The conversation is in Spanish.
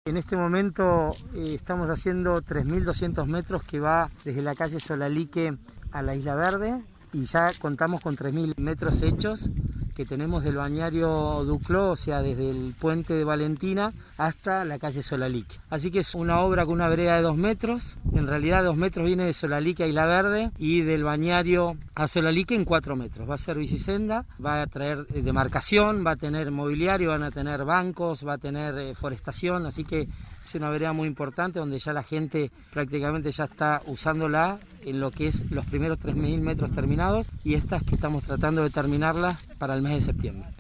En este momento estamos haciendo 3.200 metros que va desde la calle Solalique a la Isla Verde y ya contamos con 3.000 metros hechos que tenemos del balneario Duclos, o sea, desde el puente de Valentina hasta la calle Solalique. Así que es una obra con una vereda de 2 metros, en realidad 2 metros viene de Solalique a Isla Verde y del balneario a Solalique en 4 metros. Va a ser bicisenda, va a traer demarcación, va a tener mobiliario, van a tener bancos, va a tener forestación, así que es una vereda muy importante donde ya la gente prácticamente ya está usándola en lo que es los primeros 3.000 metros terminados y estas que estamos tratando de terminarlas para el mes de septiembre.